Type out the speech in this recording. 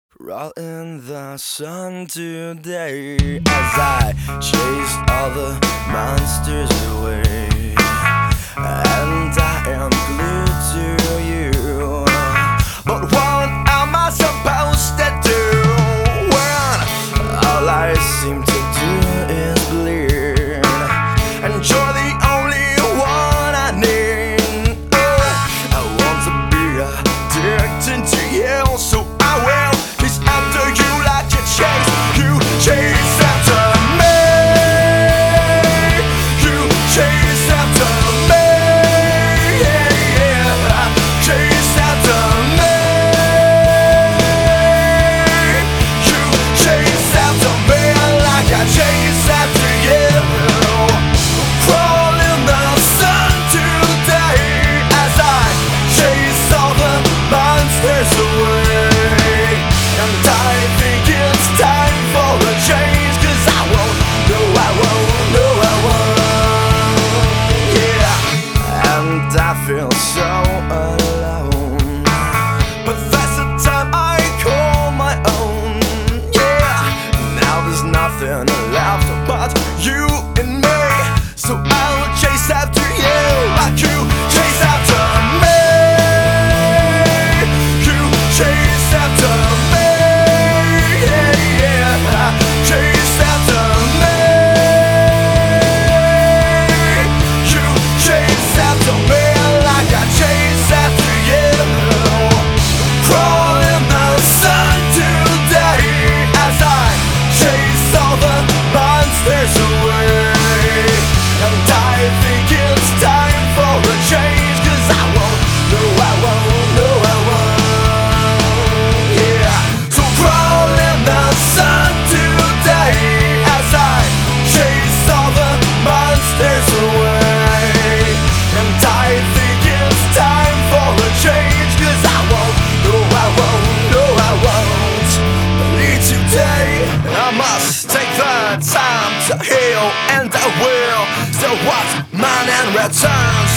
Crawl in the sun today as I chase all the monsters away, and I am glued to you. But what am I supposed to do when all I seem to do is bleed, and you're the only one I need? Oh, I want to be addicted to you, so I will after you like you chase after me. You chase after me, yeah, yeah. Chase after me. You chase after me like I chase after you. Crawl in the sun today as I chase all the monsters away. And I think it's time for a change, 'cause I won't, no I won't, no I won't, yeah. And I feel so alone, but that's the time I call my own, yeah. Now there's nothing left but you and me, so I will chase after you like you chase after me. You chase after me. Chase after me. You chase after me like I chase after you. Crawl in the sun today as I chase all the monsters away. And I think it's time for a change, 'cause I won't, no I won't, no I won't, yeah. So crawl in the sun as I chase all the monsters away. And I think it's time for a change, 'cause I won't, no I won't, no I won't believe today. I must take the time to heal, and I will. So what's mine in return?